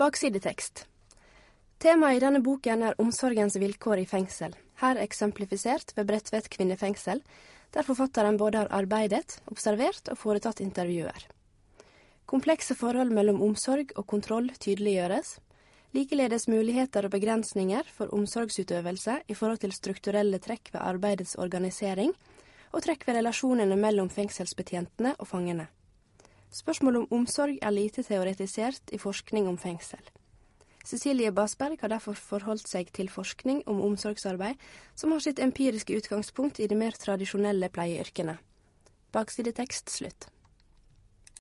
Baksidetekst. Temaet i denne boken er omsorgens vilkår i fengsel, her eksemplifisert ved Bredtvet kvinnefengsel, der forfatteren både har arbeidet, observert og foretatt intervjuer. Komplekse forhold mellom omsorg og kontroll tydeliggjøres, likeledes muligheter og begrensninger for omsorgsutøvelse i forhold til strukturelle trekk ved arbeidets organisering, og trekk ved relasjonene mellom fengselsbetjentene og fangene. Spørsmålet om omsorg er lite teoretisert i forskning om fengsel. Cecilie Basberg har derfor forholdt seg til forskning om omsorgsarbeid som har sitt empiriske utgangspunkt i de mer tradisjonelle pleieyrkene. Baksidetekst slutt.